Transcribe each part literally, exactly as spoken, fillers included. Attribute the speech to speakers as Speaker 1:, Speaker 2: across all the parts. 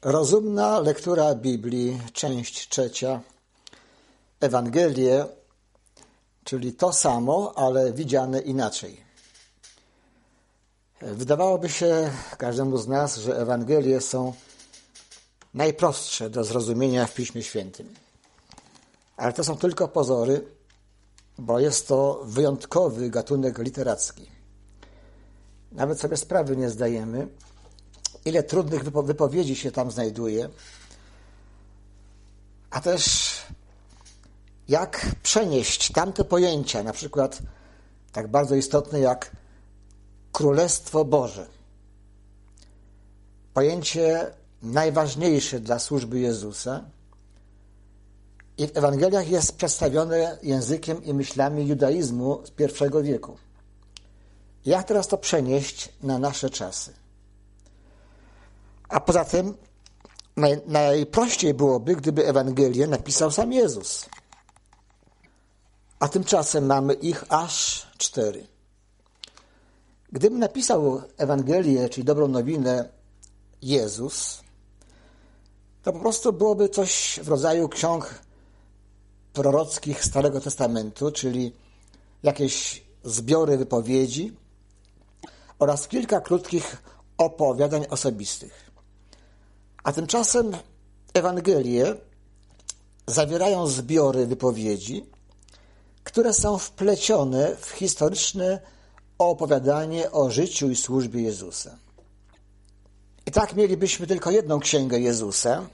Speaker 1: Rozumna lektura Biblii, część trzecia. Ewangelie, czyli to samo, ale widziane inaczej. Wydawałoby się każdemu z nas, że Ewangelie są najprostsze do zrozumienia w Piśmie Świętym. Ale to są tylko pozory, bo jest to wyjątkowy gatunek literacki. Nawet sobie sprawy nie zdajemy, ile trudnych wypowiedzi się tam znajduje, a też jak przenieść tamte pojęcia, na przykład tak bardzo istotne jak Królestwo Boże. Pojęcie najważniejsze dla służby Jezusa i w Ewangeliach jest przedstawione językiem i myślami judaizmu z pierwszego wieku. Jak teraz to przenieść na nasze czasy? A poza tym naj, najprościej byłoby, gdyby Ewangelię napisał sam Jezus. A tymczasem mamy ich aż cztery. Gdyby napisał Ewangelię, czyli dobrą nowinę, Jezus, to po prostu byłoby coś w rodzaju ksiąg prorockich Starego Testamentu, czyli jakieś zbiory wypowiedzi oraz kilka krótkich opowiadań osobistych. A tymczasem Ewangelie zawierają zbiory wypowiedzi, które są wplecione w historyczne opowiadanie o życiu i służbie Jezusa. I tak mielibyśmy tylko jedną księgę Jezusa.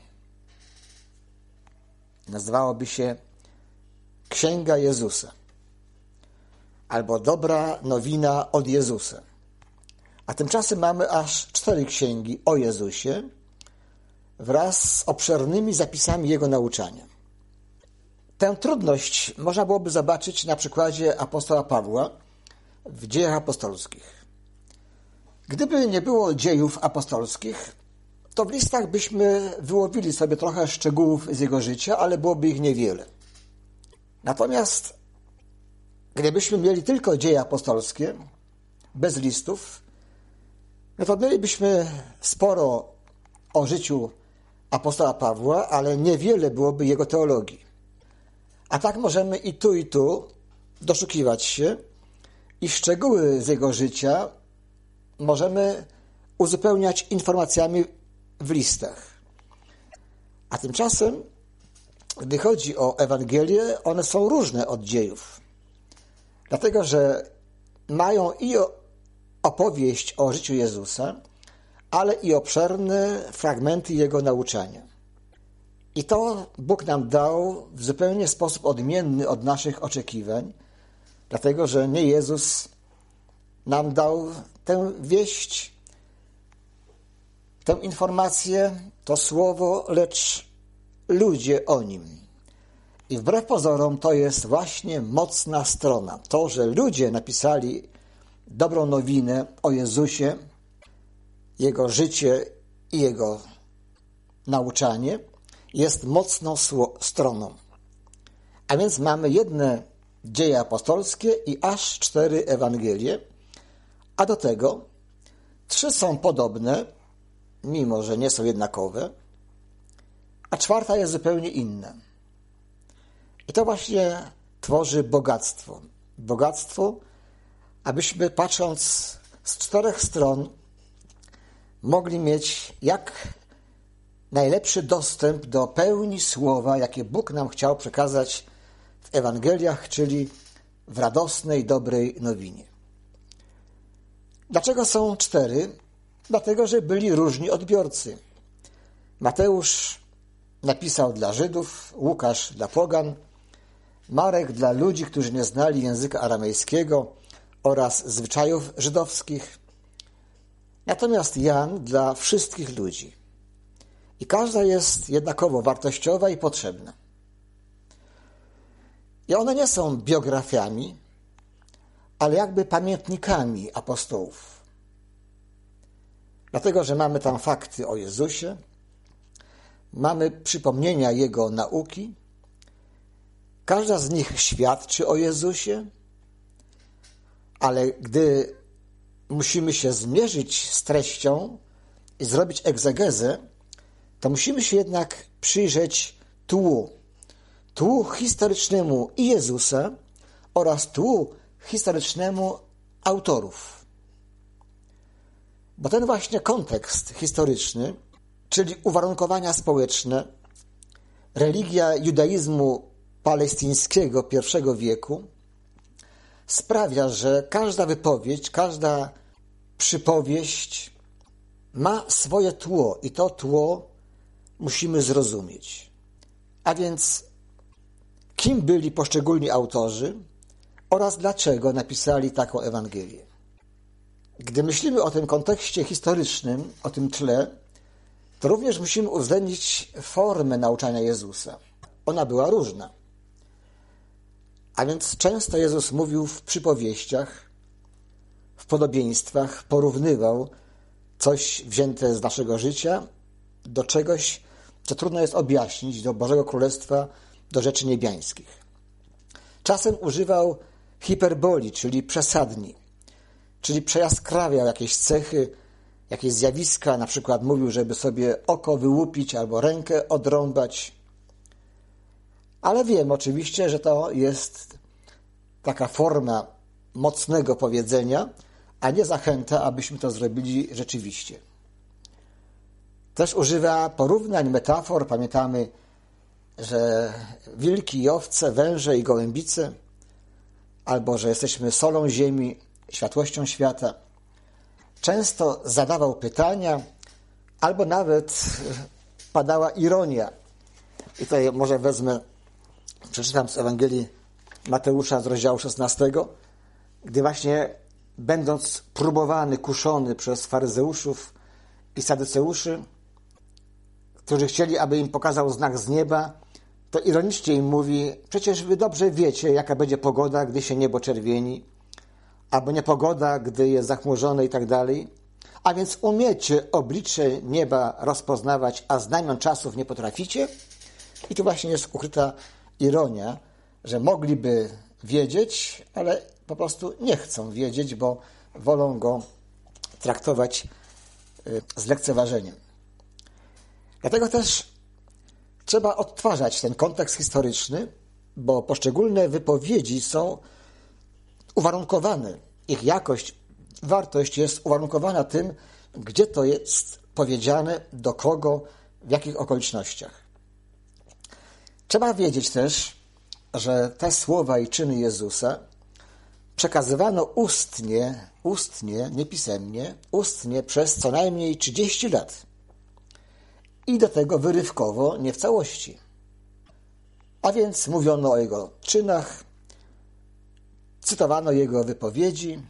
Speaker 1: Nazywałoby się Księga Jezusa albo Dobra nowina od Jezusa. A tymczasem mamy aż cztery księgi o Jezusie wraz z obszernymi zapisami Jego nauczania. Tę trudność można byłoby zobaczyć na przykładzie apostoła Pawła w Dziejach Apostolskich. Gdyby nie było dziejów apostolskich, to w listach byśmy wyłowili sobie trochę szczegółów z jego życia, ale byłoby ich niewiele. Natomiast gdybyśmy mieli tylko dzieje apostolskie, bez listów, no to mielibyśmy sporo o życiu apostoła Pawła, ale niewiele byłoby jego teologii. A tak możemy i tu, i tu doszukiwać się i szczegóły z jego życia możemy uzupełniać informacjami w listach. A tymczasem, gdy chodzi o Ewangelię, one są różne od dziejów. Dlatego, że mają i opowieść o życiu Jezusa, ale i obszerne fragmenty Jego nauczania. I to Bóg nam dał w zupełnie sposób odmienny od naszych oczekiwań, dlatego, że nie Jezus nam dał tę wieść, tę informację, to słowo, lecz ludzie o Nim. I wbrew pozorom to jest właśnie mocna strona. To, że ludzie napisali dobrą nowinę o Jezusie, Jego życie i Jego nauczanie, jest mocną stroną. A więc mamy jedne dzieje apostolskie i aż cztery Ewangelie, a do tego trzy są podobne, mimo że nie są jednakowe, a czwarta jest zupełnie inna. I to właśnie tworzy bogactwo. Bogactwo, abyśmy patrząc z czterech stron mogli mieć jak najlepszy dostęp do pełni słowa, jakie Bóg nam chciał przekazać w Ewangeliach, czyli w radosnej, dobrej nowinie. Dlaczego są cztery? Dlatego, że byli różni odbiorcy. Mateusz napisał dla Żydów, Łukasz dla pogan, Marek dla ludzi, którzy nie znali języka aramejskiego oraz zwyczajów żydowskich, natomiast Jan dla wszystkich ludzi. I każda jest jednakowo wartościowa i potrzebna. I one nie są biografiami, ale jakby pamiętnikami apostołów. Dlatego, że mamy tam fakty o Jezusie, mamy przypomnienia Jego nauki, każda z nich świadczy o Jezusie, ale gdy musimy się zmierzyć z treścią i zrobić egzegezę, to musimy się jednak przyjrzeć tłu. Tłu historycznemu i Jezusa oraz tłu historycznemu autorów. Bo ten właśnie kontekst historyczny, czyli uwarunkowania społeczne, religia judaizmu palestyńskiego pierwszego wieku sprawia, że każda wypowiedź, każda przypowieść ma swoje tło i to tło musimy zrozumieć. A więc kim byli poszczególni autorzy oraz dlaczego napisali taką Ewangelię. Gdy myślimy o tym kontekście historycznym, o tym tle, to również musimy uwzględnić formę nauczania Jezusa. Ona była różna. A więc często Jezus mówił w przypowieściach, w podobieństwach, porównywał coś wzięte z naszego życia do czegoś, co trudno jest objaśnić, do Bożego Królestwa, do rzeczy niebiańskich. Czasem używał hiperboli, czyli przesadni, czyli przejaskrawiał jakieś cechy, jakieś zjawiska, na przykład mówił, żeby sobie oko wyłupić albo rękę odrąbać. Ale wiem oczywiście, że to jest taka forma mocnego powiedzenia, a nie zachęta, abyśmy to zrobili rzeczywiście. Też używa porównań, metafor. Pamiętamy, że wilki i owce, węże i gołębice, albo że jesteśmy solą ziemi, światłością świata. Często zadawał pytania, albo nawet padała ironia. I tutaj może wezmę, przeczytam z Ewangelii Mateusza z rozdziału szesnastego, gdy właśnie będąc próbowany, kuszony przez faryzeuszów i saduceuszy, którzy chcieli, aby im pokazał znak z nieba, to ironicznie im mówi: przecież wy dobrze wiecie, jaka będzie pogoda, gdy się niebo czerwieni, albo niepogoda, gdy jest zachmurzone i tak dalej. A więc umiecie oblicze nieba rozpoznawać, a znamion czasów nie potraficie? I tu właśnie jest ukryta ironia, że mogliby wiedzieć, ale po prostu nie chcą wiedzieć, bo wolą go traktować z lekceważeniem. Dlatego też trzeba odtwarzać ten kontekst historyczny, bo poszczególne wypowiedzi są uwarunkowane. Ich jakość, wartość jest uwarunkowana tym, gdzie to jest powiedziane, do kogo, w jakich okolicznościach. Trzeba wiedzieć też, że te słowa i czyny Jezusa przekazywano ustnie, ustnie, nie pisemnie, ustnie przez co najmniej trzydzieści lat. I do tego wyrywkowo, nie w całości. A więc mówiono o Jego czynach, cytowano Jego wypowiedzi,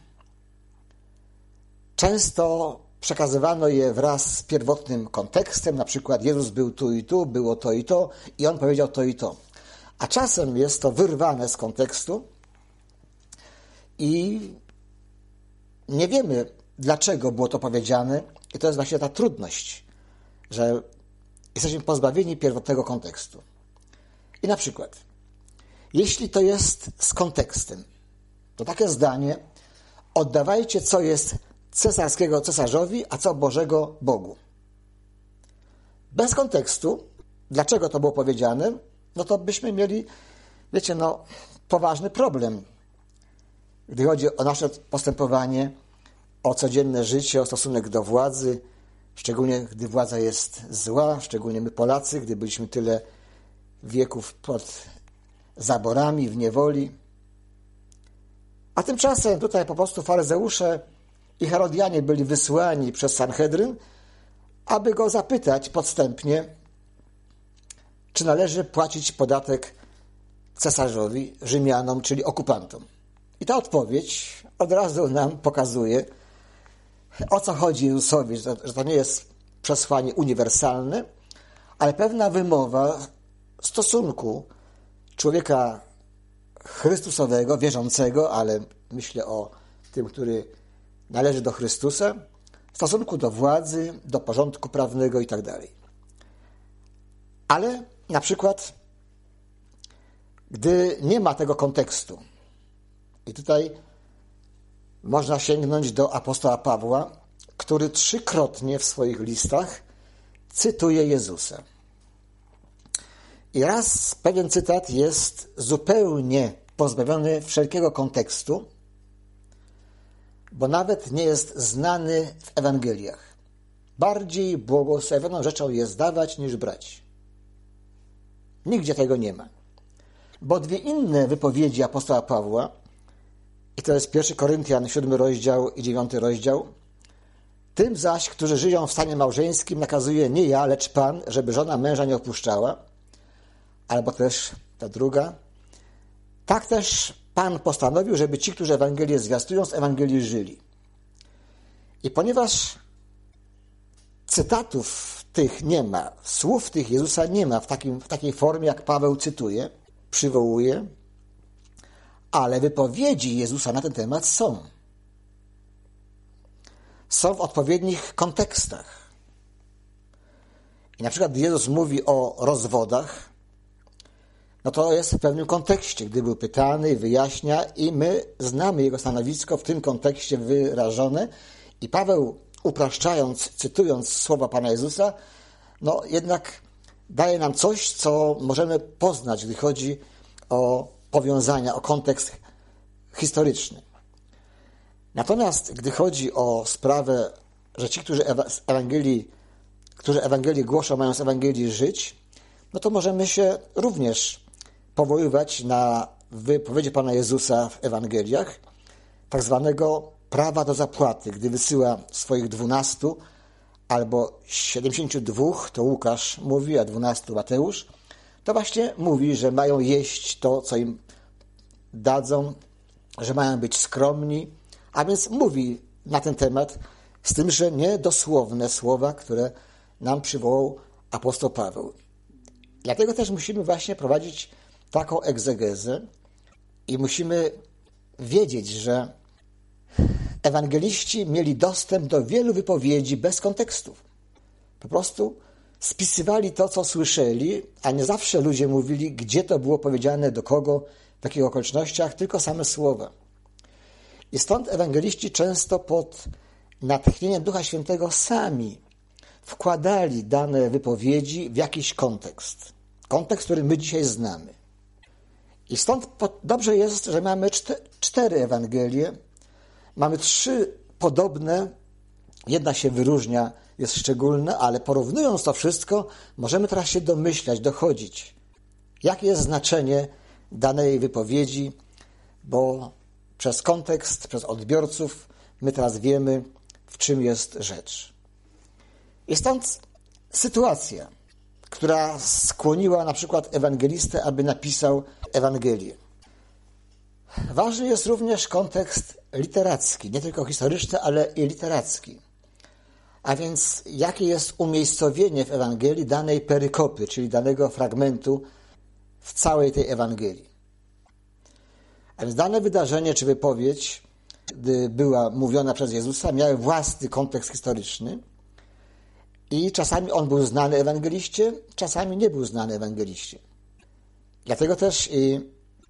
Speaker 1: często przekazywano je wraz z pierwotnym kontekstem, na przykład Jezus był tu i tu, było to i to i On powiedział to i to. A czasem jest to wyrwane z kontekstu i nie wiemy, dlaczego było to powiedziane. I to jest właśnie ta trudność, że jesteśmy pozbawieni pierwotnego kontekstu. I na przykład, jeśli to jest z kontekstem, to takie zdanie: oddawajcie, co jest cesarskiego cesarzowi, a co Bożego Bogu. Bez kontekstu, dlaczego to było powiedziane, no to byśmy mieli, wiecie, no, poważny problem, gdy chodzi o nasze postępowanie, o codzienne życie, o stosunek do władzy, szczególnie gdy władza jest zła, szczególnie my Polacy, gdy byliśmy tyle wieków pod zaborami, w niewoli. A tymczasem tutaj po prostu faryzeusze i Herodianie byli wysłani przez Sanhedryn, aby go zapytać podstępnie, czy należy płacić podatek cesarzowi, Rzymianom, czyli okupantom. I ta odpowiedź od razu nam pokazuje, o co chodzi Jezusowi, że to, że to nie jest przesłanie uniwersalne, ale pewna wymowa stosunku człowieka chrystusowego, wierzącego, ale myślę o tym, który należy do Chrystusa, w stosunku do władzy, do porządku prawnego i tak dalej. Ale na przykład, gdy nie ma tego kontekstu, i tutaj można sięgnąć do apostoła Pawła, który trzykrotnie w swoich listach cytuje Jezusa. I raz pewien cytat jest zupełnie pozbawiony wszelkiego kontekstu, bo nawet nie jest znany w Ewangeliach. Bardziej błogosławioną rzeczą jest dawać niż brać. Nigdzie tego nie ma. Bo dwie inne wypowiedzi apostoła Pawła, i to jest pierwszy Koryntian, siódmy rozdział i dziewiąty rozdział, tym zaś, którzy żyją w stanie małżeńskim, nakazuje nie ja, lecz Pan, żeby żona męża nie opuszczała, albo też ta druga. Tak też Pan postanowił, żeby ci, którzy Ewangelię zwiastują, z Ewangelii żyli. I ponieważ cytatów tych nie ma, słów tych Jezusa nie ma w, takim, w takiej formie, jak Paweł cytuje, przywołuje, ale wypowiedzi Jezusa na ten temat są. Są w odpowiednich kontekstach. I na przykład Jezus mówi o rozwodach, no to jest w pewnym kontekście, gdy był pytany, wyjaśnia i my znamy jego stanowisko w tym kontekście wyrażone i Paweł, upraszczając, cytując słowa Pana Jezusa, no jednak daje nam coś, co możemy poznać, gdy chodzi o powiązania, o kontekst historyczny. Natomiast gdy chodzi o sprawę, że ci, którzy Ewangelii, którzy Ewangelię głoszą, mają z Ewangelii żyć, no to możemy się również powoływać na wypowiedzi Pana Jezusa w Ewangeliach, tak zwanego prawa do zapłaty, gdy wysyła swoich dwunastu albo siedemdziesięciu dwóch, to Łukasz mówi, a dwunastu Mateusz, to właśnie mówi, że mają jeść to, co im dadzą, że mają być skromni, a więc mówi na ten temat, z tym, że nie dosłowne słowa, które nam przywołał apostoł Paweł. Dlatego też musimy właśnie prowadzić taką egzegezę i musimy wiedzieć, że ewangeliści mieli dostęp do wielu wypowiedzi bez kontekstów. Po prostu spisywali to, co słyszeli, a nie zawsze ludzie mówili, gdzie to było powiedziane, do kogo, w jakich okolicznościach, tylko same słowa. I stąd ewangeliści często pod natchnieniem Ducha Świętego sami wkładali dane wypowiedzi w jakiś kontekst. Kontekst, który my dzisiaj znamy. I stąd dobrze jest, że mamy cztery Ewangelie. Mamy trzy podobne. Jedna się wyróżnia, jest szczególna, ale porównując to wszystko, możemy teraz się domyślać, dochodzić, jakie jest znaczenie danej wypowiedzi, bo przez kontekst, przez odbiorców my teraz wiemy, w czym jest rzecz. I stąd sytuacja, która skłoniła na przykład ewangelistę, aby napisał Ewangelię. Ważny jest również kontekst literacki, nie tylko historyczny, ale i literacki. A więc jakie jest umiejscowienie w Ewangelii danej perykopy, czyli danego fragmentu w całej tej Ewangelii. A więc dane wydarzenie czy wypowiedź, gdy była mówiona przez Jezusa, miały własny kontekst historyczny i czasami on był znany ewangeliście, czasami nie był znany ewangeliście. Dlatego też i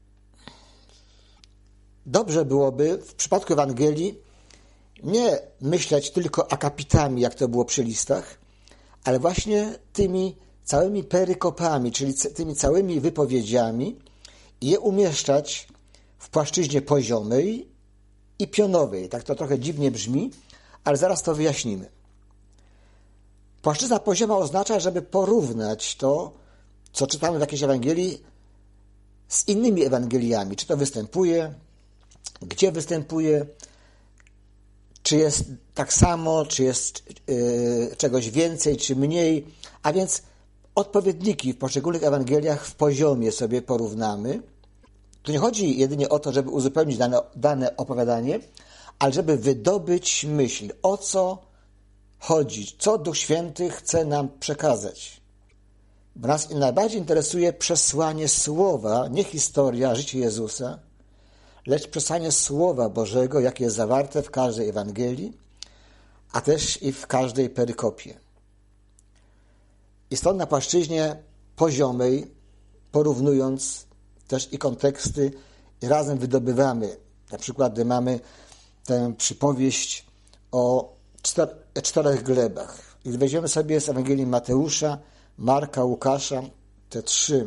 Speaker 1: dobrze byłoby w przypadku Ewangelii nie myśleć tylko akapitami, jak to było przy listach, ale właśnie tymi całymi perykopami, czyli tymi całymi wypowiedziami i je umieszczać w płaszczyźnie poziomej i pionowej. Tak to trochę dziwnie brzmi, ale zaraz to wyjaśnimy. Płaszczyzna pozioma oznacza, żeby porównać to, co czytamy w jakiejś Ewangelii, z innymi Ewangeliami. Czy to występuje, gdzie występuje, czy jest tak samo, czy jest yy, czegoś więcej, czy mniej. A więc odpowiedniki w poszczególnych Ewangeliach w poziomie sobie porównamy. Tu nie chodzi jedynie o to, żeby uzupełnić dane, dane opowiadanie, ale żeby wydobyć myśl, o co chodzi, co Duch Święty chce nam przekazać. Bo nas najbardziej interesuje przesłanie Słowa, nie historia, życie Jezusa, lecz przesłanie Słowa Bożego, jakie jest zawarte w każdej Ewangelii, a też i w każdej perykopie. I stąd na płaszczyźnie poziomej, porównując też i konteksty, i razem wydobywamy. Na przykład, gdy mamy tę przypowieść o czter- czterech glebach. Gdy weźmiemy sobie z Ewangelii Mateusza, Marka, Łukasza, te trzy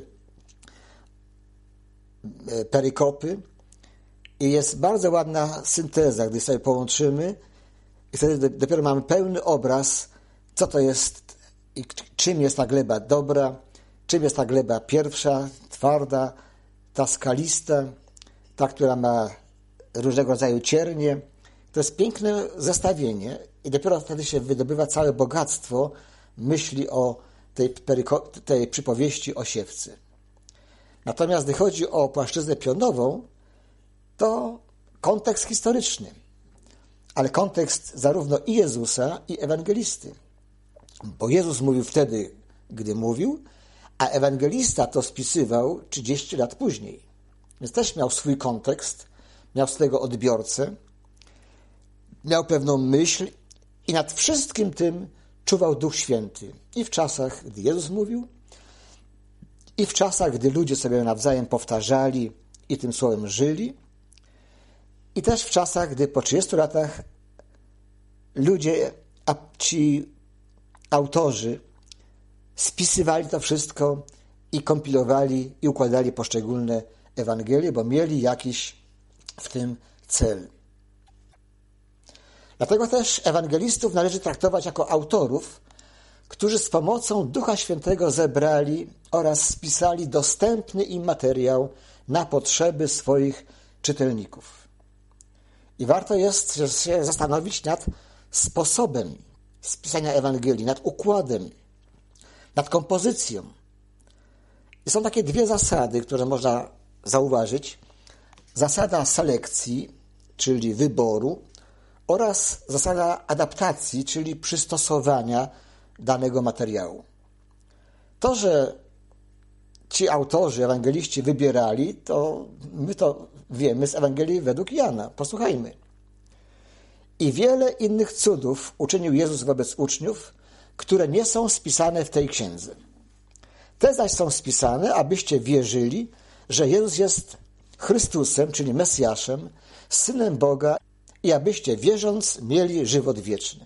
Speaker 1: perykopy, i jest bardzo ładna synteza, gdy sobie połączymy i wtedy dopiero mamy pełny obraz, co to jest i czym jest ta gleba dobra, czym jest ta gleba pierwsza, twarda, ta skalista, ta, która ma różnego rodzaju ciernie. To jest piękne zestawienie i dopiero wtedy się wydobywa całe bogactwo myśli o tej, peryko- tej przypowieści o siewcy. Natomiast gdy chodzi o płaszczyznę pionową, to kontekst historyczny, ale kontekst zarówno i Jezusa, i ewangelisty. Bo Jezus mówił wtedy, gdy mówił, a ewangelista to spisywał trzydzieści lat później. Więc też miał swój kontekst, miał swego odbiorcę, miał pewną myśl i nad wszystkim tym czuwał Duch Święty. I w czasach, gdy Jezus mówił, i w czasach, gdy ludzie sobie nawzajem powtarzali i tym słowem żyli, i też w czasach, gdy po trzydziestu latach ludzie, a ci autorzy spisywali to wszystko i kompilowali i układali poszczególne Ewangelie, bo mieli jakiś w tym cel. Dlatego też ewangelistów należy traktować jako autorów, którzy z pomocą Ducha Świętego zebrali oraz spisali dostępny im materiał na potrzeby swoich czytelników. I warto jest się zastanowić nad sposobem spisania Ewangelii, nad układem, nad kompozycją. I są takie dwie zasady, które można zauważyć. Zasada selekcji, czyli wyboru, oraz zasada adaptacji, czyli przystosowania danego materiału. To, że ci autorzy, ewangeliści wybierali, to my to wiemy z Ewangelii według Jana. Posłuchajmy. I wiele innych cudów uczynił Jezus wobec uczniów, które nie są spisane w tej księdze. Te zaś są spisane, abyście wierzyli, że Jezus jest Chrystusem, czyli Mesjaszem, Synem Boga, i abyście wierząc mieli żywot wieczny.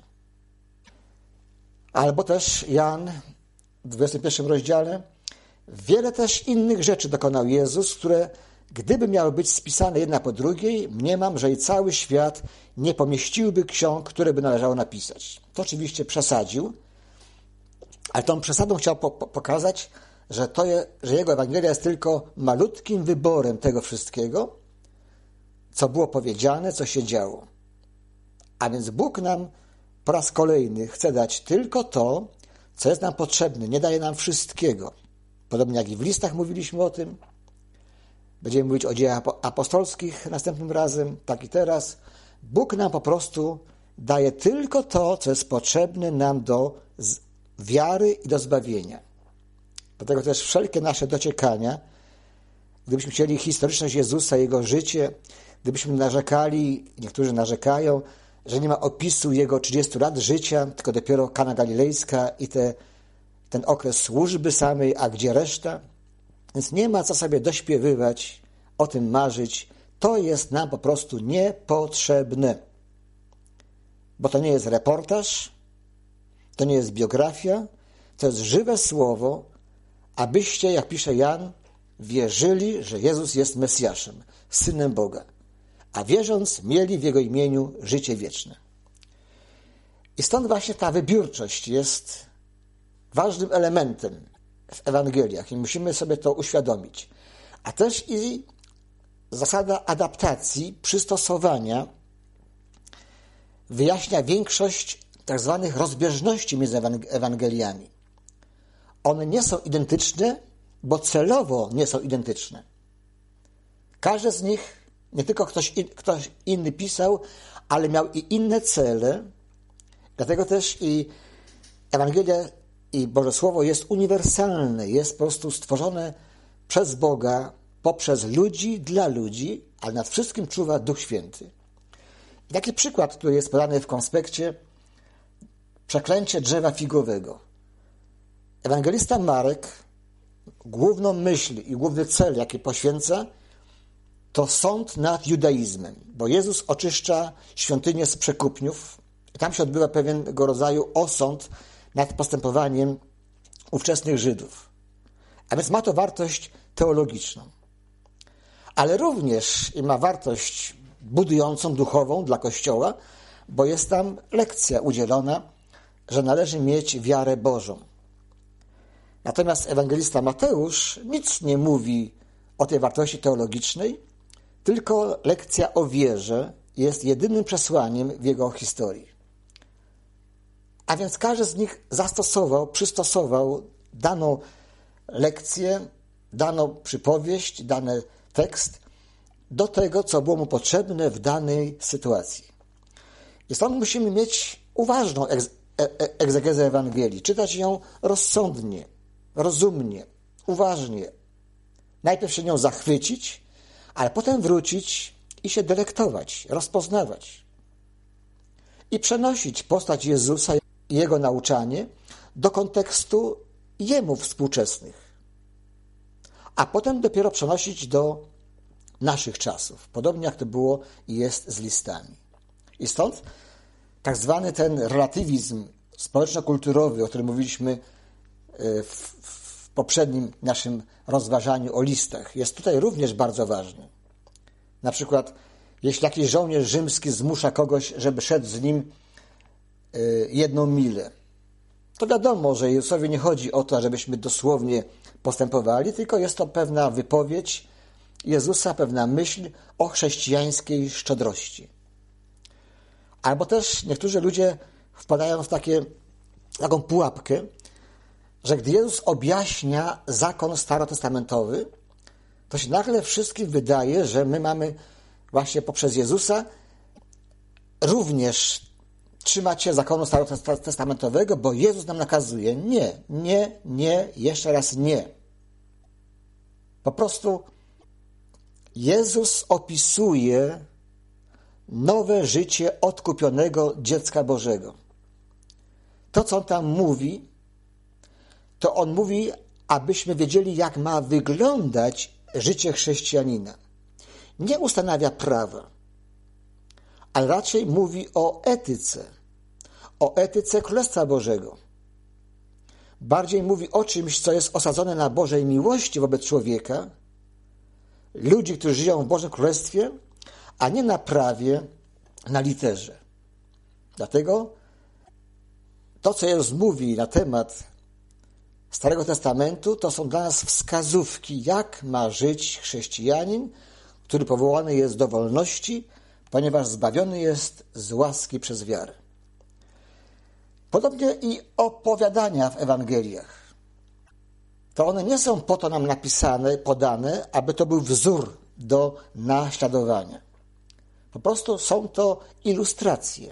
Speaker 1: Albo też Jan w dwudziestym pierwszym rozdziale. Wiele też innych rzeczy dokonał Jezus, które gdyby miały być spisane jedna po drugiej, mniemam, że i cały świat nie pomieściłby ksiąg, które by należało napisać. To oczywiście przesadził, ale tą przesadą chciał po- po- pokazać, że, to je, że jego Ewangelia jest tylko malutkim wyborem tego wszystkiego, co było powiedziane, co się działo. A więc Bóg nam po raz kolejny chce dać tylko to, co jest nam potrzebne. Nie daje nam wszystkiego. Podobnie jak i w listach mówiliśmy o tym. Będziemy mówić o dziejach apostolskich następnym razem, tak i teraz. Bóg nam po prostu daje tylko to, co jest potrzebne nam do wiary i do zbawienia. Dlatego też wszelkie nasze dociekania, gdybyśmy chcieli historyczność Jezusa, Jego życie, gdybyśmy narzekali, niektórzy narzekają, że nie ma opisu Jego trzydziestu lat życia, tylko dopiero Kana Galilejska i te, ten okres służby samej, a gdzie reszta? Więc nie ma co sobie dośpiewywać, o tym marzyć. To jest nam po prostu niepotrzebne. Bo to nie jest reportaż, to nie jest biografia, to jest żywe słowo, abyście, jak pisze Jan, wierzyli, że Jezus jest Mesjaszem, Synem Boga, a wierząc mieli w Jego imieniu życie wieczne. I stąd właśnie ta wybiórczość jest ważnym elementem w Ewangeliach i musimy sobie to uświadomić. A też i zasada adaptacji, przystosowania wyjaśnia większość tak zwanych rozbieżności między Ewangeliami. One nie są identyczne, bo celowo nie są identyczne. Każdy z nich, nie tylko ktoś, in, ktoś inny pisał, ale miał i inne cele. Dlatego też i Ewangelia i Boże Słowo jest uniwersalne, jest po prostu stworzone przez Boga, poprzez ludzi, dla ludzi, ale nad wszystkim czuwa Duch Święty. I taki przykład, który jest podany w konspekcie, przeklęcie drzewa figowego. Ewangelista Marek główną myśl i główny cel, jaki poświęca, to sąd nad judaizmem, bo Jezus oczyszcza świątynię z przekupniów i tam się odbywa pewnego rodzaju osąd nad postępowaniem ówczesnych Żydów. A więc ma to wartość teologiczną. Ale również ma wartość budującą, duchową dla Kościoła, bo jest tam lekcja udzielona, że należy mieć wiarę Bożą. Natomiast ewangelista Mateusz nic nie mówi o tej wartości teologicznej, tylko lekcja o wierze jest jedynym przesłaniem w jego historii. A więc każdy z nich zastosował, przystosował daną lekcję, daną przypowieść, dany tekst do tego, co było mu potrzebne w danej sytuacji. I stąd musimy mieć uważną egzegezę Ewangelii, czytać ją rozsądnie, rozumnie, uważnie. Najpierw się nią zachwycić, ale potem wrócić i się delektować, rozpoznawać. I przenosić postać Jezusa i Jego nauczanie do kontekstu Jemu współczesnych. A potem dopiero przenosić do naszych czasów. Podobnie jak to było i jest z listami. I stąd tak zwany ten relatywizm społeczno-kulturowy, o którym mówiliśmy w, w poprzednim naszym rozważaniu o listach, jest tutaj również bardzo ważny. Na przykład, jeśli jakiś żołnierz rzymski zmusza kogoś, żeby szedł z nim jedną milę, to wiadomo, że Jezusowi nie chodzi o to, żebyśmy dosłownie postępowali, tylko jest to pewna wypowiedź Jezusa, pewna myśl o chrześcijańskiej szczodrości. Albo też niektórzy ludzie wpadają w takie, taką pułapkę, że gdy Jezus objaśnia zakon starotestamentowy, to się nagle wszystkim wydaje, że my mamy właśnie poprzez Jezusa również trzymać się zakonu starotestamentowego, bo Jezus nam nakazuje. Nie, nie, nie, jeszcze raz nie. Po prostu Jezus opisuje nowe życie odkupionego dziecka Bożego. To, co On tam mówi, to On mówi, abyśmy wiedzieli, jak ma wyglądać życie chrześcijanina. Nie ustanawia prawa, ale raczej mówi o etyce, o etyce Królestwa Bożego. Bardziej mówi o czymś, co jest osadzone na Bożej miłości wobec człowieka, ludzi, którzy żyją w Bożym Królestwie, a nie na prawie, na literze. Dlatego to, co Jezus mówi na temat Starego Testamentu, to są dla nas wskazówki, jak ma żyć chrześcijanin, który powołany jest do wolności, ponieważ zbawiony jest z łaski przez wiarę. Podobnie i opowiadania w Ewangeliach. To one nie są po to nam napisane, podane, aby to był wzór do naśladowania. Po prostu są to ilustracje.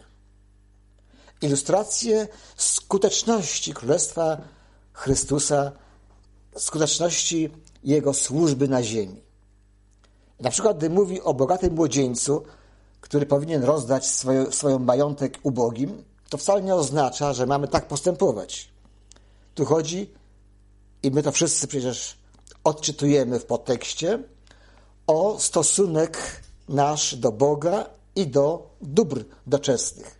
Speaker 1: Ilustracje skuteczności Królestwa Chrystusa, skuteczności Jego służby na ziemi. Na przykład, gdy mówi o bogatym młodzieńcu, który powinien rozdać swoje, swoją majątek ubogim, to wcale nie oznacza, że mamy tak postępować. Tu chodzi, i my to wszyscy przecież odczytujemy w podtekście, o stosunek nasz do Boga i do dóbr doczesnych.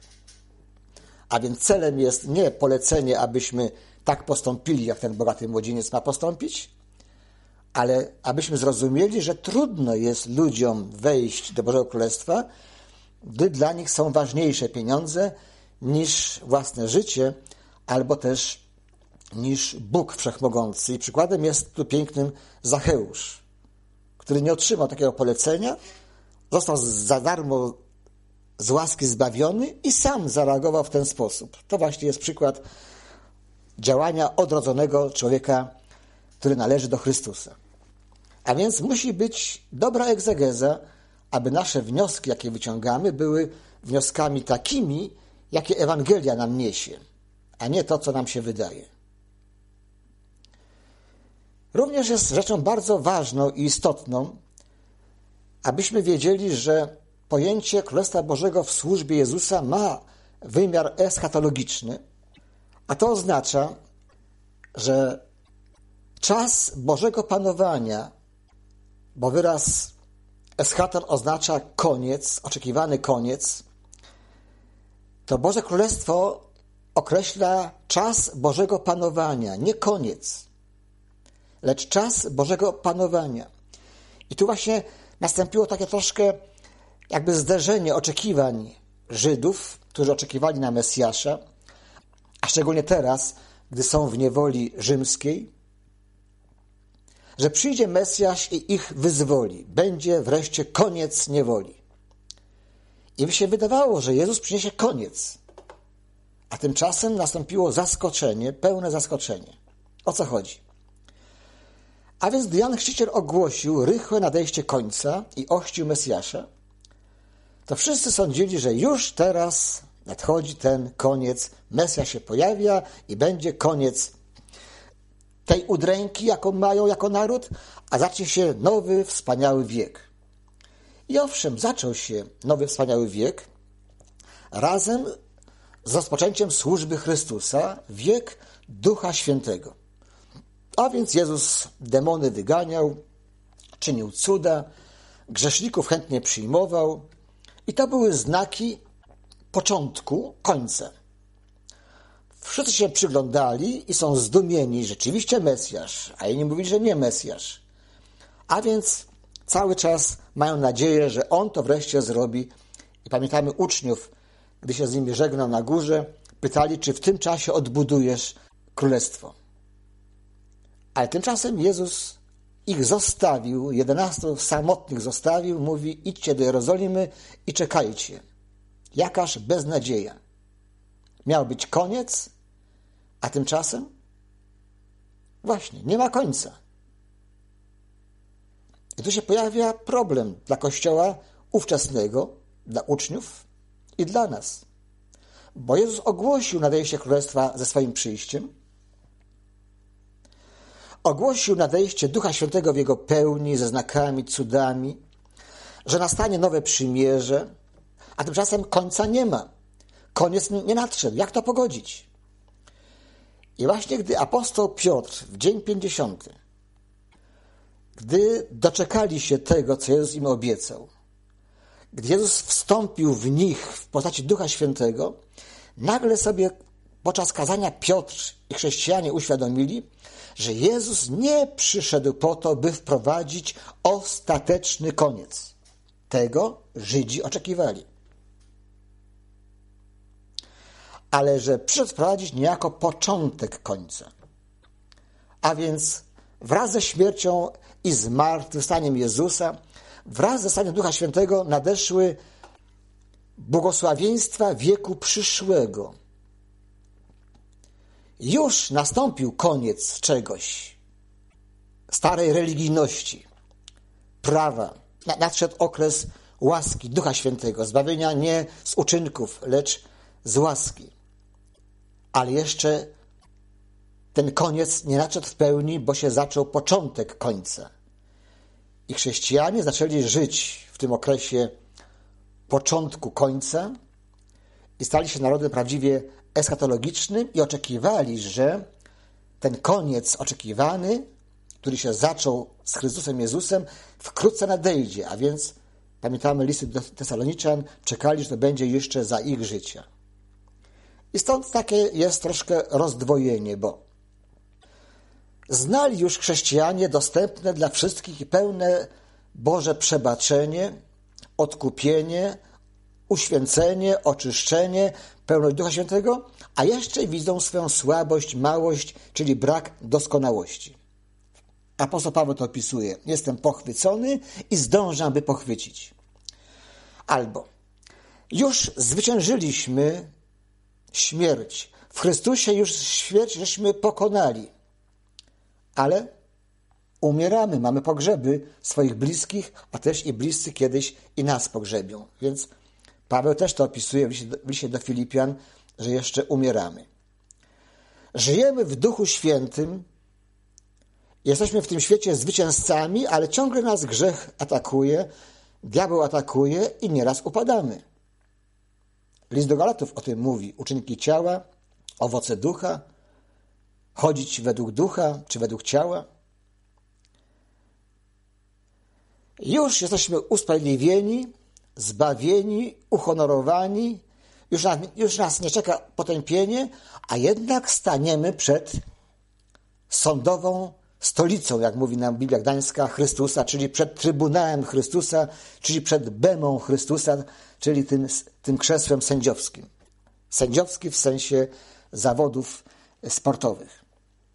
Speaker 1: A więc celem jest nie polecenie, abyśmy tak postąpili, jak ten bogaty młodzieniec ma postąpić, ale abyśmy zrozumieli, że trudno jest ludziom wejść do Bożego Królestwa, gdy dla nich są ważniejsze pieniądze niż własne życie, albo też niż Bóg Wszechmogący. I przykładem jest tu pięknym Zacheusz, który nie otrzymał takiego polecenia, został za darmo z łaski zbawiony i sam zareagował w ten sposób. To właśnie jest przykład działania odrodzonego człowieka, który należy do Chrystusa. A więc musi być dobra egzegeza, aby nasze wnioski, jakie wyciągamy, były wnioskami takimi, jakie Ewangelia nam niesie, a nie to, co nam się wydaje. Również jest rzeczą bardzo ważną i istotną, abyśmy wiedzieli, że pojęcie Królestwa Bożego w służbie Jezusa ma wymiar eschatologiczny, a to oznacza, że czas Bożego panowania, bo wyraz eschaton oznacza koniec, oczekiwany koniec, to Boże Królestwo określa czas Bożego panowania, nie koniec, lecz czas Bożego panowania. I tu właśnie nastąpiło takie troszkę jakby zderzenie oczekiwań Żydów, którzy oczekiwali na Mesjasza, a szczególnie teraz, gdy są w niewoli rzymskiej, że przyjdzie Mesjasz i ich wyzwoli. Będzie wreszcie koniec niewoli. I by się wydawało, że Jezus przyniesie koniec. A tymczasem nastąpiło zaskoczenie, pełne zaskoczenie. O co chodzi? A więc gdy Jan Chrzciciel ogłosił rychłe nadejście końca i ochrzcił Mesjasza, to wszyscy sądzili, że już teraz nadchodzi ten koniec, Mesjasz się pojawia i będzie koniec tej udręki, jaką mają jako naród, a zacznie się nowy, wspaniały wiek. I owszem, zaczął się nowy, wspaniały wiek razem z rozpoczęciem służby Chrystusa, wiek Ducha Świętego. A więc Jezus demony wyganiał, czynił cuda, grzeszników chętnie przyjmował i to były znaki początku, końca. Wszyscy się przyglądali i są zdumieni, rzeczywiście Mesjasz, a inni mówili, że nie Mesjasz. A więc cały czas mają nadzieję, że On to wreszcie zrobi. I pamiętamy uczniów, gdy się z nimi żegnał na górze, pytali, czy w tym czasie odbudujesz królestwo. Ale tymczasem Jezus ich zostawił, jedenastu samotnych zostawił, mówi, idźcie do Jerozolimy i czekajcie. Jakaż beznadzieja. Miał być koniec, a tymczasem właśnie nie ma końca. I tu się pojawia problem dla Kościoła ówczesnego, dla uczniów i dla nas. Bo Jezus ogłosił nadejście Królestwa ze swoim przyjściem, ogłosił nadejście Ducha Świętego w Jego pełni, ze znakami, cudami, że nastanie nowe przymierze, a tymczasem końca nie ma. Koniec nie nadszedł. Jak to pogodzić? I właśnie gdy apostoł Piotr w dzień pięćdziesiąty, gdy doczekali się tego, co Jezus im obiecał, gdy Jezus wstąpił w nich w postaci Ducha Świętego, nagle sobie podczas kazania Piotr i chrześcijanie uświadomili, że Jezus nie przyszedł po to, by wprowadzić ostateczny koniec. Tego Żydzi oczekiwali. Ale że przyszedł wprowadzić niejako początek końca. A więc wraz ze śmiercią i zmartwychwstaniem Jezusa, wraz ze staniem Ducha Świętego nadeszły błogosławieństwa wieku przyszłego. Już nastąpił koniec czegoś, starej religijności, prawa. Nadszedł okres łaski Ducha Świętego, zbawienia nie z uczynków, lecz z łaski. Ale jeszcze ten koniec nie nadszedł w pełni, bo się zaczął początek końca. I chrześcijanie zaczęli żyć w tym okresie początku końca i stali się narodem prawdziwie eschatologicznym i oczekiwali, że ten koniec oczekiwany, który się zaczął z Chrystusem Jezusem, wkrótce nadejdzie. A więc, pamiętamy listy do Tesaloniczan, czekali, że to będzie jeszcze za ich życia. I stąd takie jest troszkę rozdwojenie, bo znali już chrześcijanie dostępne dla wszystkich i pełne Boże przebaczenie, odkupienie, uświęcenie, oczyszczenie, pełność Ducha Świętego, a jeszcze widzą swoją słabość, małość, czyli brak doskonałości. Apostoł Paweł to opisuje. Jestem pochwycony i zdążam, by pochwycić. Albo już zwyciężyliśmy śmierć. W Chrystusie już śmierć żeśmy pokonali. Ale umieramy, mamy pogrzeby swoich bliskich, a też i bliscy kiedyś i nas pogrzebią. Więc Paweł też to opisuje w liście do, w liście do Filipian, że jeszcze umieramy. Żyjemy w Duchu Świętym, jesteśmy w tym świecie zwycięzcami, ale ciągle nas grzech atakuje, diabeł atakuje i nieraz upadamy. List do Galatów o tym mówi. Uczynki ciała, owoce ducha, chodzić według ducha czy według ciała. Już jesteśmy usprawiedliwieni, zbawieni, uhonorowani, już nas, już nas nie czeka potępienie, a jednak staniemy przed sądową stolicą, jak mówi nam Biblia Gdańska, Chrystusa, czyli przed Trybunałem Chrystusa, czyli przed Bemą Chrystusa, czyli tym, tym krzesłem sędziowskim. Sędziowski w sensie zawodów sportowych.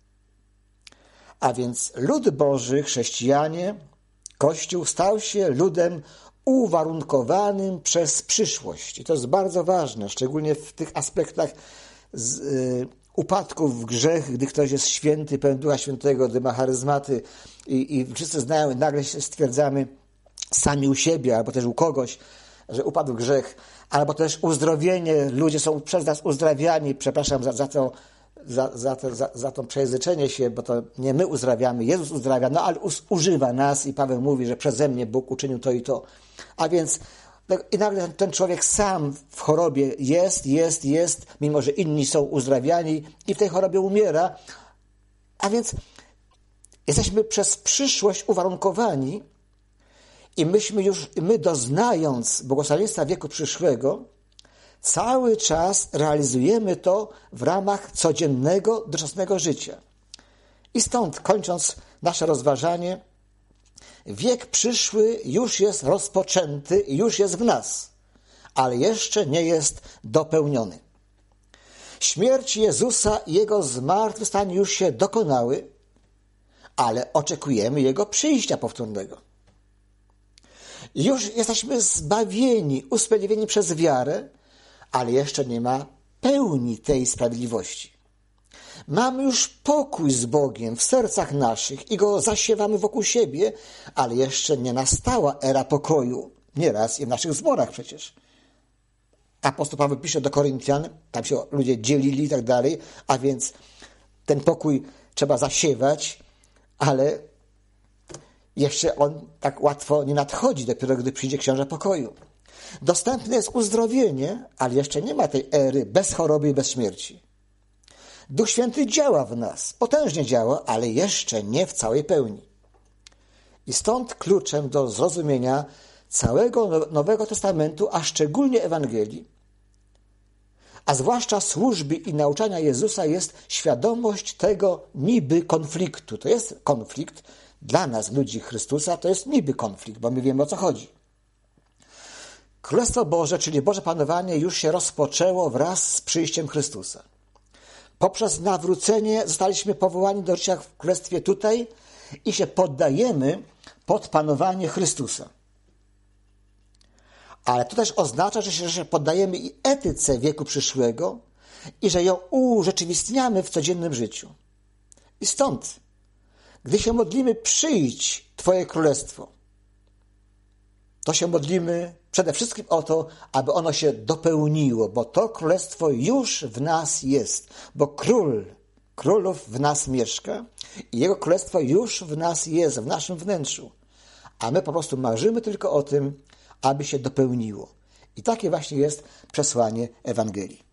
Speaker 1: A więc lud Boży, chrześcijanie, Kościół stał się ludem uwarunkowanym przez przyszłość. I to jest bardzo ważne, szczególnie w tych aspektach z, y, upadków w grzech, gdy ktoś jest święty, pełen Ducha Świętego, gdy ma charyzmaty i, i wszyscy znają, nagle stwierdzamy sami u siebie, albo też u kogoś, że upadł w grzech, albo też uzdrowienie, ludzie są przez nas uzdrawiani, przepraszam za, za to, za, za, to, za, za to przejęzyczenie się, bo to nie my uzdrawiamy, Jezus uzdrawia, no ale us, używa nas i Paweł mówi, że przeze mnie Bóg uczynił to i to. A więc i nagle ten człowiek sam w chorobie jest, jest, jest, mimo że inni są uzdrawiani i w tej chorobie umiera. A więc jesteśmy przez przyszłość uwarunkowani i myśmy już, my doznając błogosławieństwa wieku przyszłego, cały czas realizujemy to w ramach codziennego, doczesnego życia. I stąd, kończąc nasze rozważanie, wiek przyszły już jest rozpoczęty i już jest w nas, ale jeszcze nie jest dopełniony. Śmierć Jezusa i Jego zmartwychwstanie już się dokonały, ale oczekujemy Jego przyjścia powtórnego. Już jesteśmy zbawieni, usprawiedliwieni przez wiarę, ale jeszcze nie ma pełni tej sprawiedliwości. Mamy już pokój z Bogiem w sercach naszych i go zasiewamy wokół siebie, ale jeszcze nie nastała era pokoju. Nieraz i w naszych zborach przecież. Apostoł Paweł pisze do Koryntian, tam się ludzie dzielili i tak dalej, a więc ten pokój trzeba zasiewać, ale jeszcze on tak łatwo nie nadchodzi, dopiero gdy przyjdzie książę pokoju. Dostępne jest uzdrowienie, ale jeszcze nie ma tej ery bez choroby i bez śmierci. Duch Święty działa w nas, potężnie działa, ale jeszcze nie w całej pełni. I stąd kluczem do zrozumienia całego Nowego Testamentu, a szczególnie Ewangelii, a zwłaszcza służby i nauczania Jezusa, jest świadomość tego niby konfliktu. To jest konflikt dla nas, ludzi Chrystusa, to jest niby konflikt, bo my wiemy, o co chodzi. Królestwo Boże, czyli Boże Panowanie, już się rozpoczęło wraz z przyjściem Chrystusa. Poprzez nawrócenie zostaliśmy powołani do życia w Królestwie tutaj i się poddajemy pod panowanie Chrystusa. Ale to też oznacza, że się, że się poddajemy i etyce wieku przyszłego i że ją urzeczywistniamy w codziennym życiu. I stąd, gdy się modlimy, przyjdź Twoje Królestwo, to się modlimy przede wszystkim o to, aby ono się dopełniło, bo to Królestwo już w nas jest, bo Król królów w nas mieszka i Jego Królestwo już w nas jest, w naszym wnętrzu. A my po prostu marzymy tylko o tym, aby się dopełniło. I takie właśnie jest przesłanie Ewangelii.